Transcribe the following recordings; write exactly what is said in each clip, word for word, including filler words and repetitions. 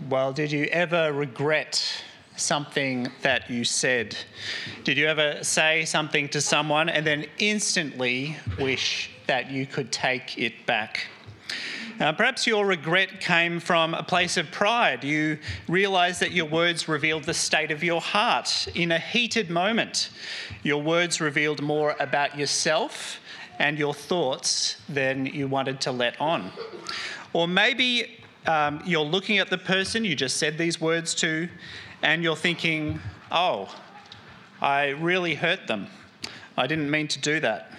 Well, did you ever regret something that you said? Did you ever say something to someone and then instantly wish that you could take it back? Uh, perhaps your regret came from a place of pride. You realised that your words revealed the state of your heart. In a heated moment, your words revealed more about yourself and your thoughts than you wanted to let on. Or maybe um, you're looking at the person you just said these words to and you're thinking, oh, I really hurt them. I didn't mean to do that.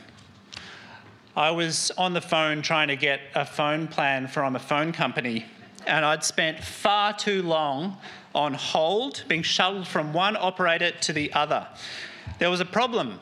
I was on the phone trying to get a phone plan from a phone company, and I'd spent far too long on hold, being shuttled from one operator to the other. There was a problem.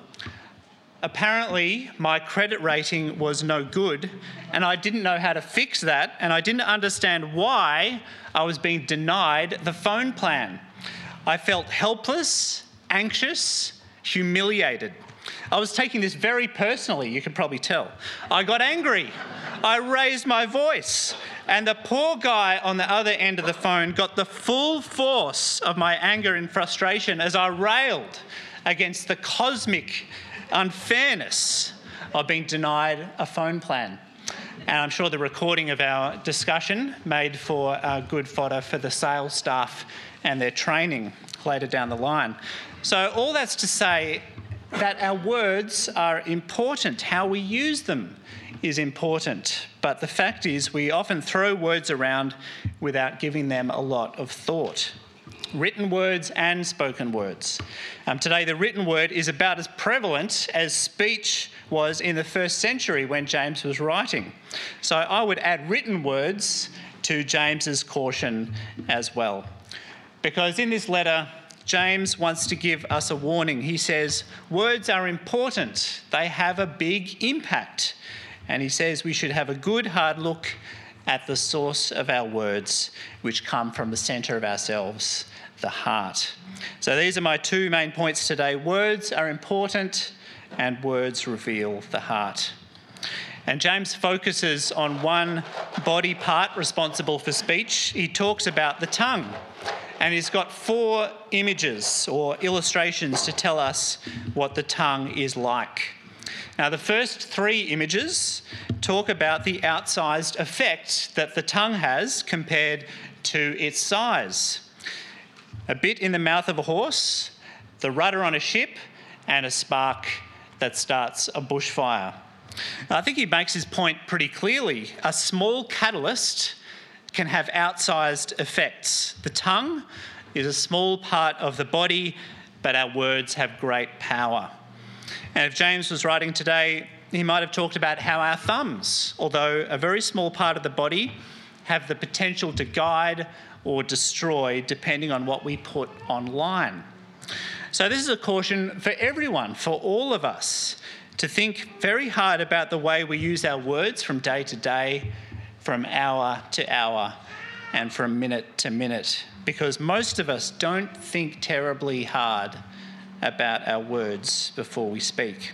Apparently, my credit rating was no good, and I didn't know how to fix that, and I didn't understand why I was being denied the phone plan. I felt helpless, anxious, humiliated. I was taking this very personally, you can probably tell. I got angry. I raised my voice. And the poor guy on the other end of the phone got the full force of my anger and frustration as I railed against the cosmic unfairness of being denied a phone plan. And I'm sure the recording of our discussion made for uh, good fodder for the sales staff and their training later down the line. So all that's to say that our words are important. How we use them is important. But the fact is we often throw words around without giving them a lot of thought. Written words and spoken words. Um, today the written word is about as prevalent as speech was in the first century when James was writing. So I would add written words to James's caution as well. Because in this letter, James wants to give us a warning. He says, words are important. They have a big impact. And he says we should have a good hard look at the source of our words, which come from the centre of ourselves, the heart. So these are my two main points today. Words are important and words reveal the heart. And James focuses on one body part responsible for speech. He talks about the tongue. And he's got four images or illustrations to tell us what the tongue is like. Now, the first three images talk about the outsized effect that the tongue has compared to its size. A bit in the mouth of a horse, the rudder on a ship, and a spark that starts a bushfire. I think he makes his point pretty clearly. A small catalyst can have outsized effects. The tongue is a small part of the body, but our words have great power. And if James was writing today, he might have talked about how our thumbs, although a very small part of the body, have the potential to guide or destroy depending on what we put online. So this is a caution for everyone, for all of us, to think very hard about the way we use our words from day to day, from hour to hour, and from minute to minute, because most of us don't think terribly hard about our words before we speak.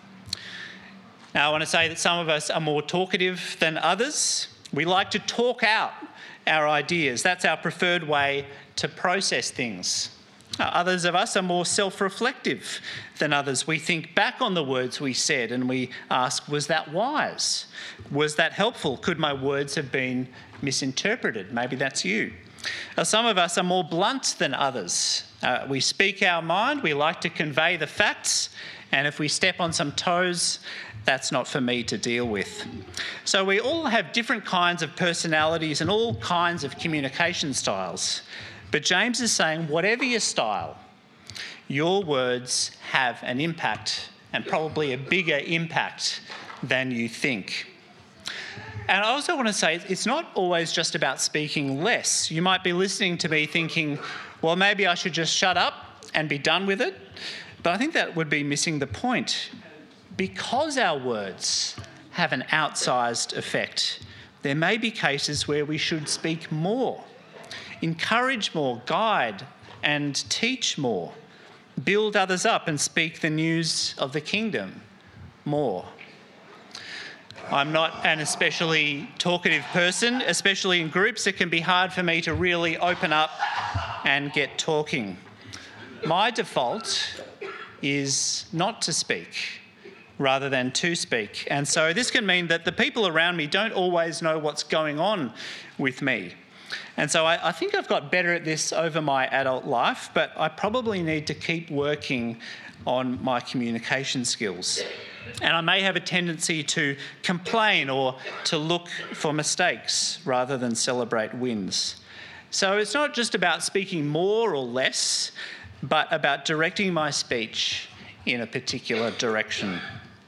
Now, I want to say that some of us are more talkative than others. We like to talk out our ideas. That's our preferred way to process things. Others of us are more self-reflective than others. We think back on the words we said and we ask, was that wise? Was that helpful? Could my words have been misinterpreted? Maybe that's you. Now, some of us are more blunt than others. Uh, we speak our mind, we like to convey the facts, and if we step on some toes, that's not for me to deal with. So we all have different kinds of personalities and all kinds of communication styles. But James is saying, whatever your style, your words have an impact, and probably a bigger impact than you think. And I also want to say, it's not always just about speaking less. You might be listening to me thinking, well, maybe I should just shut up and be done with it. But I think that would be missing the point. Because our words have an outsized effect, there may be cases where we should speak more. Encourage more, guide and teach more, build others up and speak the news of the kingdom more. I'm not an especially talkative person, especially in groups. It can be hard for me to really open up and get talking. My default is not to speak rather than to speak. And so this can mean that the people around me don't always know what's going on with me. And so I, I think I've got better at this over my adult life, but I probably need to keep working on my communication skills. And I may have a tendency to complain or to look for mistakes rather than celebrate wins. So it's not just about speaking more or less, but about directing my speech in a particular direction.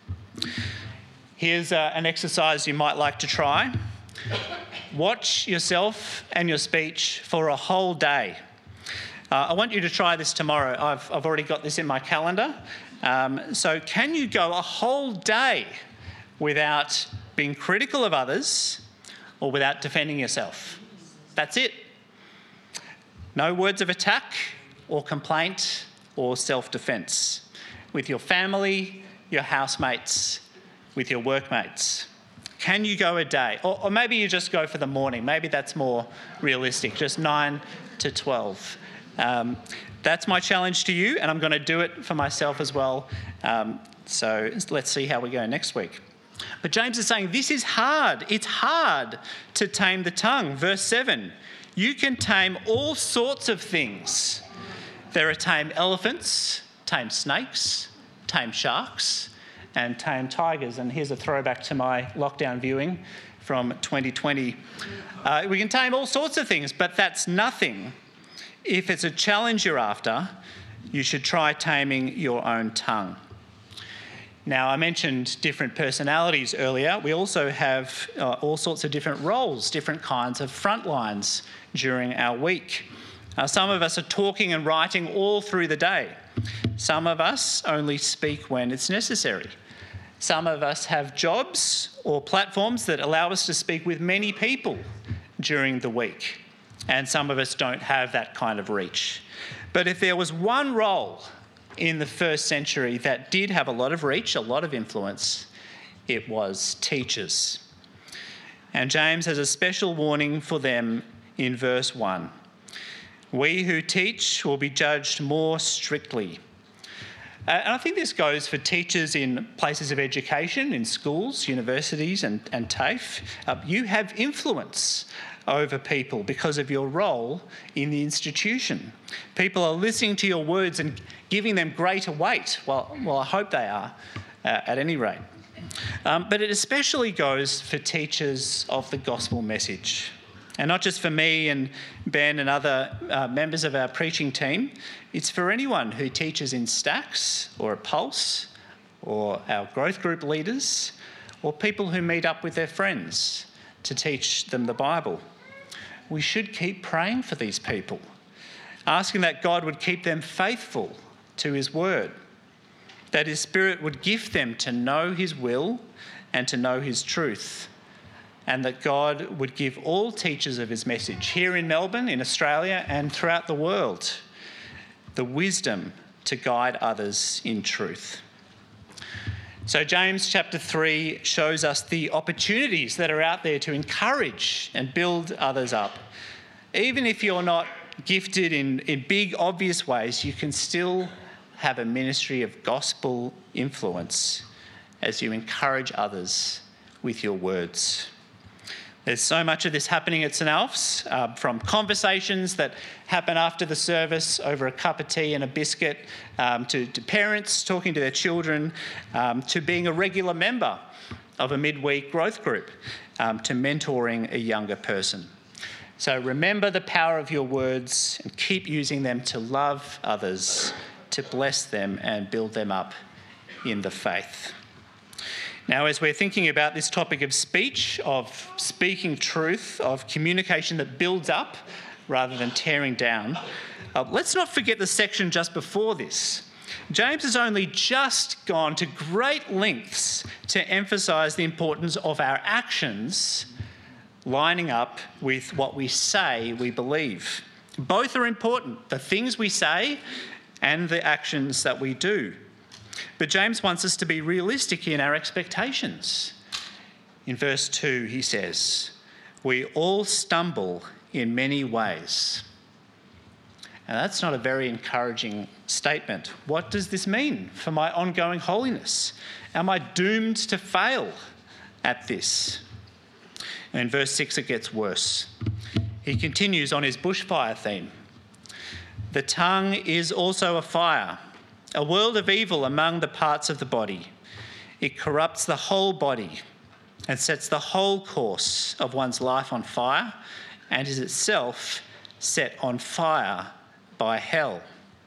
Here's uh, an exercise you might like to try. Watch yourself and your speech for a whole day. Uh, I want you to try this tomorrow. I've, I've already got this in my calendar. Um, so can you go a whole day without being critical of others or without defending yourself? That's it. No words of attack or complaint or self-defence. With your family, your housemates, with your workmates. Can you go a day? Or, or maybe you just go for the morning. Maybe that's more realistic, just nine to twelve. Um, that's my challenge to you, and I'm going to do it for myself as well. Um, so let's see how we go next week. But James is saying this is hard. It's hard to tame the tongue. Verse seven, you can tame all sorts of things. There are tame elephants, tame snakes, tame sharks, and tame tigers. And here's a throwback to my lockdown viewing from twenty twenty. Uh, we can tame all sorts of things, but that's nothing. If it's a challenge you're after, you should try taming your own tongue. Now, I mentioned different personalities earlier. We also have uh, all sorts of different roles, different kinds of front lines during our week. Uh, some of us are talking and writing all through the day. Some of us only speak when it's necessary. Some of us have jobs or platforms that allow us to speak with many people during the week. And some of us don't have that kind of reach. But if there was one role in the first century that did have a lot of reach, a lot of influence, it was teachers. And James has a special warning for them in verse one. We who teach will be judged more strictly. Uh, and I think this goes for teachers in places of education, in schools, universities and, and TAFE. Uh, you have influence over people because of your role in the institution. People are listening to your words and giving them greater weight. Well, well I hope they are, uh, at any rate. Um, but it especially goes for teachers of the gospel message. And not just for me and Ben and other uh, members of our preaching team, it's for anyone who teaches in Stacks or at Pulse or our growth group leaders or people who meet up with their friends to teach them the Bible. We should keep praying for these people, asking that God would keep them faithful to his word, that his Spirit would gift them to know his will and to know his truth, and that God would give all teachers of his message here in Melbourne, in Australia, and throughout the world the wisdom to guide others in truth. So James chapter three shows us the opportunities that are out there to encourage and build others up. Even if you're not gifted in, in big, obvious ways, you can still have a ministry of gospel influence as you encourage others with your words. There's so much of this happening at St Alf's, uh, from conversations that happen after the service over a cup of tea and a biscuit, um, to, to parents talking to their children, um, to being a regular member of a midweek growth group, um, to mentoring a younger person. So remember the power of your words and keep using them to love others, to bless them and build them up in the faith. Now, as we're thinking about this topic of speech, of speaking truth, of communication that builds up rather than tearing down, uh, let's not forget the section just before this. James has only just gone to great lengths to emphasise the importance of our actions lining up with what we say we believe. Both are important, the things we say and the actions that we do. But James wants us to be realistic in our expectations. In verse two, he says, "We all stumble in many ways." And that's not a very encouraging statement. What does this mean for my ongoing holiness? Am I doomed to fail at this? And in verse six, it gets worse. He continues on his bushfire theme. "The tongue is also a fire, a world of evil among the parts of the body. It corrupts the whole body and sets the whole course of one's life on fire, and is itself set on fire by hell."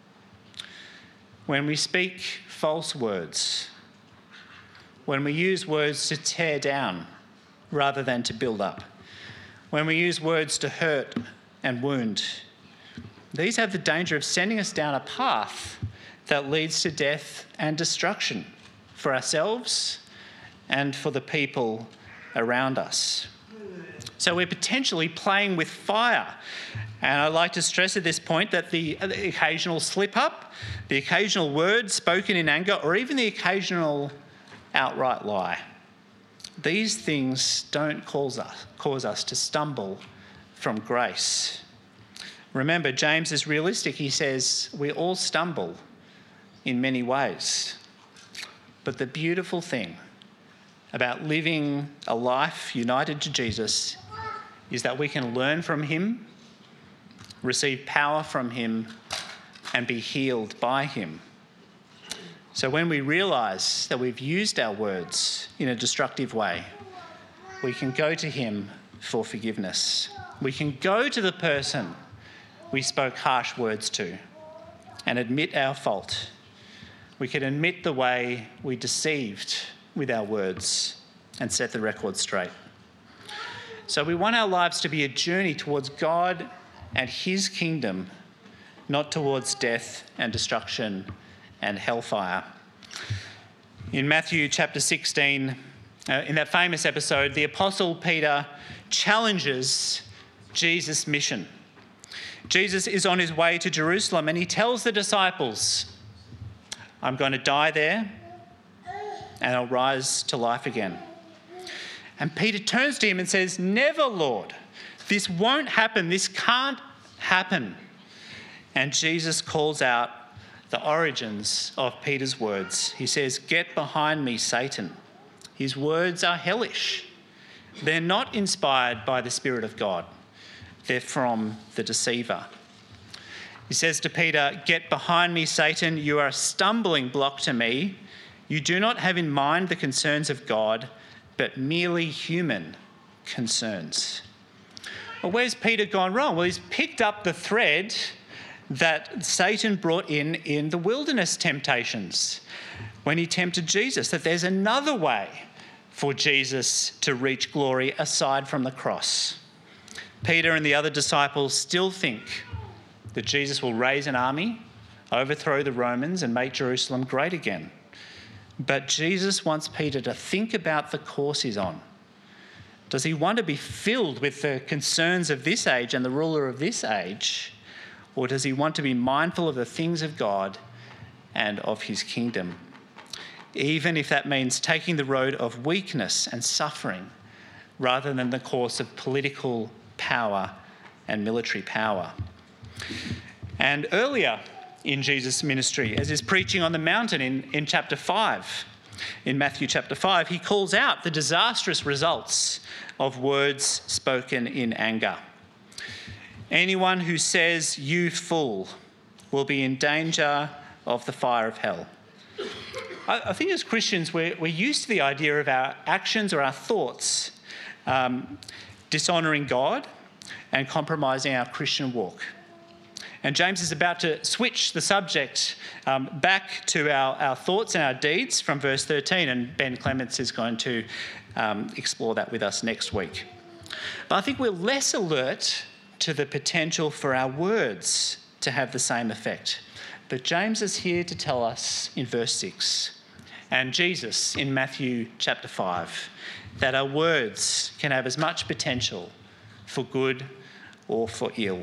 When we speak false words, when we use words to tear down rather than to build up, when we use words to hurt and wound, these have the danger of sending us down a path that leads to death and destruction for ourselves and for the people around us. So we're potentially playing with fire. And I'd like to stress at this point that the, the occasional slip up, the occasional word spoken in anger, or even the occasional outright lie, these things don't cause us, cause us to stumble from grace. Remember, James is realistic. He says we all stumble in many ways. But the beautiful thing about living a life united to Jesus is that we can learn from him, receive power from him, and be healed by him. So when we realise that we've used our words in a destructive way, we can go to him for forgiveness. We can go to the person we spoke harsh words to and admit our fault. We can admit the way we deceived with our words and set the record straight. So we want our lives to be a journey towards God and his kingdom, not towards death and destruction and hellfire. In Matthew chapter sixteen, uh, in that famous episode, the Apostle Peter challenges Jesus' mission. Jesus is on his way to Jerusalem and he tells the disciples, "I'm going to die there and I'll rise to life again." And Peter turns to him and says, "Never, Lord. This won't happen. This can't happen." And Jesus calls out the origins of Peter's words. He says, "Get behind me, Satan." His words are hellish. They're not inspired by the Spirit of God. They're from the deceiver. He says to Peter, "Get behind me, Satan. You are a stumbling block to me. You do not have in mind the concerns of God, but merely human concerns." Well, where's Peter gone wrong? Well, he's picked up the thread that Satan brought in in the wilderness temptations when he tempted Jesus, that there's another way for Jesus to reach glory aside from the cross. Peter and the other disciples still think that Jesus will raise an army, overthrow the Romans, and make Jerusalem great again. But Jesus wants Peter to think about the course he's on. Does he want to be filled with the concerns of this age and the ruler of this age? Or does he want to be mindful of the things of God and of his kingdom? Even if that means taking the road of weakness and suffering rather than the course of political power and military power. And earlier in Jesus' ministry, as he's preaching on the mountain in, in chapter five, in Matthew chapter five, he calls out the disastrous results of words spoken in anger. Anyone who says, "You fool," will be in danger of the fire of hell. I, I think as Christians, we're, we're used to the idea of our actions or our thoughts um, dishonouring God and compromising our Christian walk. And James is about to switch the subject um, back to our, our thoughts and our deeds from verse thirteen, and Ben Clements is going to um, explore that with us next week. But I think we're less alert to the potential for our words to have the same effect. But James is here to tell us in verse six, and Jesus in Matthew chapter five, that our words can have as much potential for good or for ill.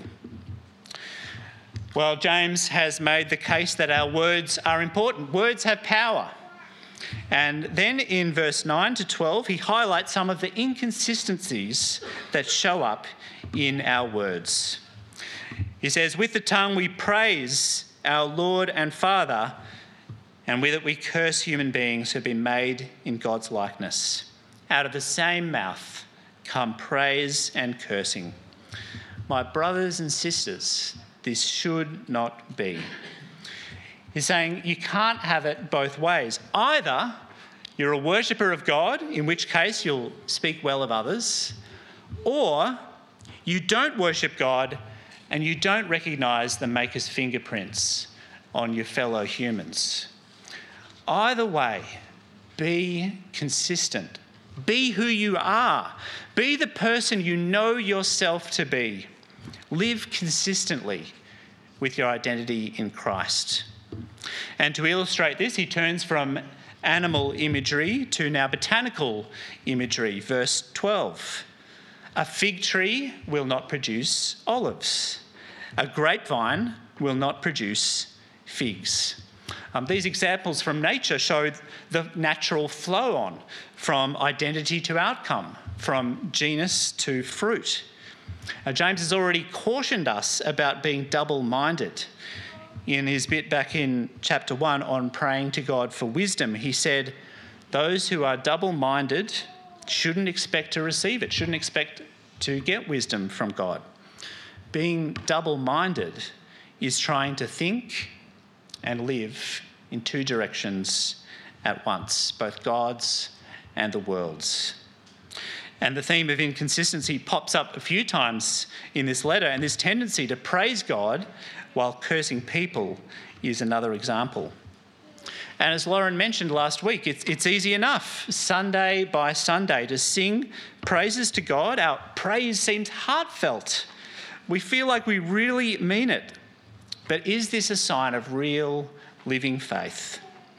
Well, James has made the case that our words are important. Words have power. And then in verse nine to twelve, he highlights some of the inconsistencies that show up in our words. He says, with the tongue we praise our Lord and Father, and with it we curse human beings who have been made in God's likeness. Out of the same mouth come praise and cursing. My brothers and sisters, this should not be. He's saying you can't have it both ways. Either you're a worshipper of God, in which case you'll speak well of others, or you don't worship God and you don't recognise the Maker's fingerprints on your fellow humans. Either way, be consistent. Be who you are. Be the person you know yourself to be. Live consistently with your identity in Christ. And to illustrate this, he turns from animal imagery to now botanical imagery. Verse twelve. A fig tree will not produce olives. A grapevine will not produce figs. Um, these examples from nature show the natural flow on from identity to outcome, from genus to fruit. Now, James has already cautioned us about being double-minded. In his bit back in chapter one on praying to God for wisdom, he said, those who are double-minded shouldn't expect to receive it, shouldn't expect to get wisdom from God. Being double-minded is trying to think and live in two directions at once, both God's and the world's. And the theme of inconsistency pops up a few times in this letter, and this tendency to praise God while cursing people is another example. And as Lauren mentioned last week, it's, it's easy enough, Sunday by Sunday, to sing praises to God. Our praise seems heartfelt. We feel like we really mean it. But is this a sign of real living faith?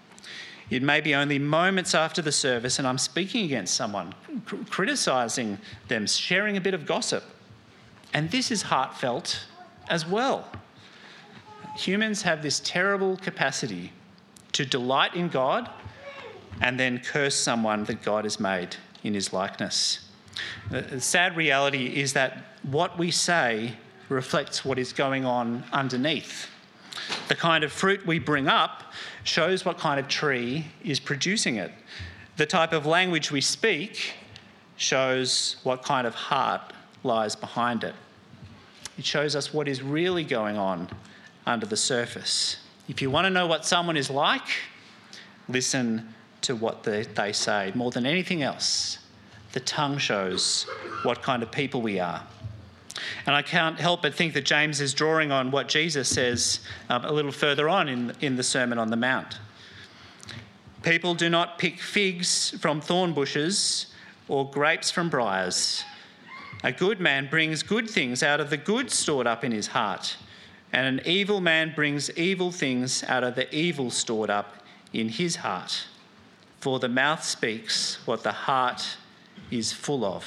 It may be only moments after the service and I'm speaking against someone, cr- criticising them, sharing a bit of gossip. And this is heartfelt as well. Humans have this terrible capacity to delight in God and then curse someone that God has made in his likeness. The sad reality is that what we say reflects what is going on underneath. The kind of fruit we bring up shows what kind of tree is producing it. The type of language we speak shows what kind of heart lies behind it. It shows us what is really going on under the surface. If you want to know what someone is like, listen to what they, they say. More than anything else, the tongue shows what kind of people we are. And I can't help but think that James is drawing on what Jesus says um, a little further on in, in the Sermon on the Mount. People do not pick figs from thorn bushes or grapes from briars. A good man brings good things out of the good stored up in his heart, and an evil man brings evil things out of the evil stored up in his heart. For the mouth speaks what the heart is full of.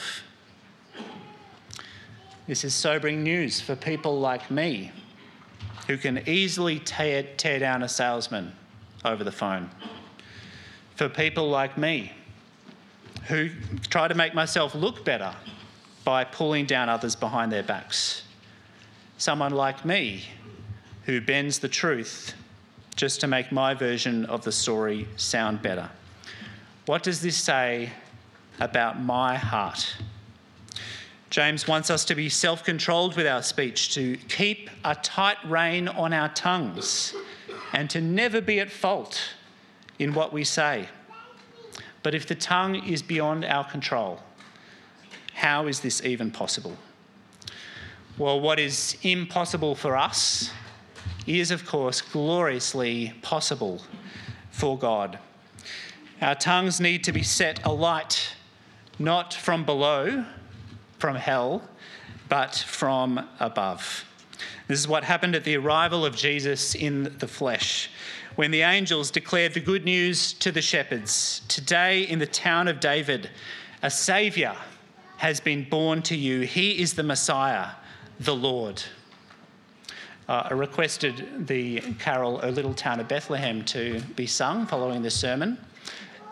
This is sobering news for people like me, who can easily tear, tear down a salesman over the phone. For people like me, who try to make myself look better by pulling down others behind their backs. Someone like me, who bends the truth just to make my version of the story sound better. What does this say about my heart? James wants us to be self-controlled with our speech, to keep a tight rein on our tongues, and to never be at fault in what we say. But if the tongue is beyond our control, how is this even possible? Well, what is impossible for us is, of course, gloriously possible for God. Our tongues need to be set alight, not from below, from hell, but from above. This is what happened at the arrival of Jesus in the flesh, when the angels declared the good news to the shepherds. Today in the town of David, a Saviour has been born to you. He is the Messiah, the Lord. Uh, I requested the carol O Little Town of Bethlehem to be sung following the sermon.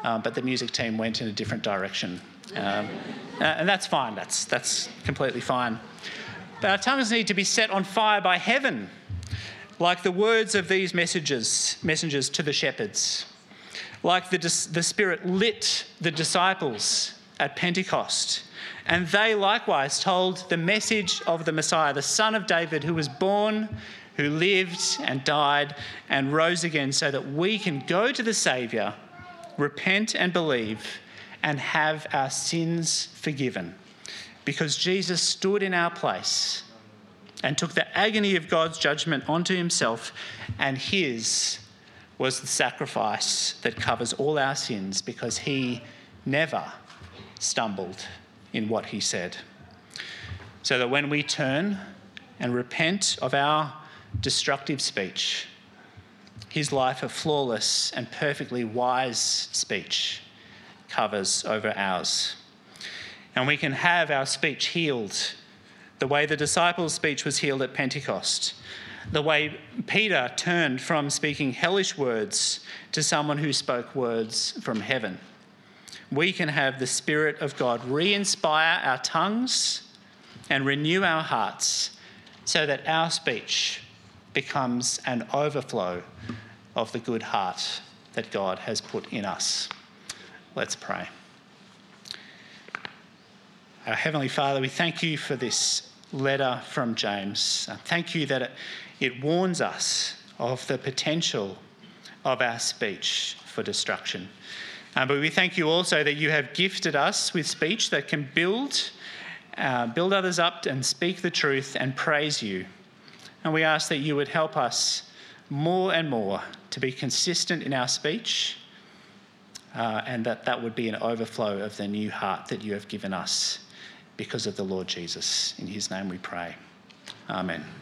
um, but the music team went in a different direction. Um, and that's fine. That's, that's completely fine. But our tongues need to be set on fire by heaven, like the words of these messages, messengers to the shepherds. Like the, the Spirit lit the disciples at Pentecost. And they likewise told the message of the Messiah, the Son of David, who was born, who lived and died and rose again, so that we can go to the Saviour, repent and believe, and have our sins forgiven. Because Jesus stood in our place and took the agony of God's judgment onto himself, and his was the sacrifice that covers all our sins, because he never stumbled in what he said. So that when we turn and repent of our destructive speech, his life of flawless and perfectly wise speech covers over ours. And we can have our speech healed the way the disciples' speech was healed at Pentecost, the way Peter turned from speaking hellish words to someone who spoke words from heaven. We can have the Spirit of God re-inspire our tongues and renew our hearts, so that our speech becomes an overflow of the good heart that God has put in us. Let's pray. Our Heavenly Father, we thank you for this letter from James. Thank you that it, it warns us of the potential of our speech for destruction. Uh, but we thank you also that you have gifted us with speech that can build, uh, build others up and speak the truth and praise you. And we ask that you would help us more and more to be consistent in our speech, uh, and that that would be an overflow of the new heart that you have given us because of the Lord Jesus. In his name we pray. Amen.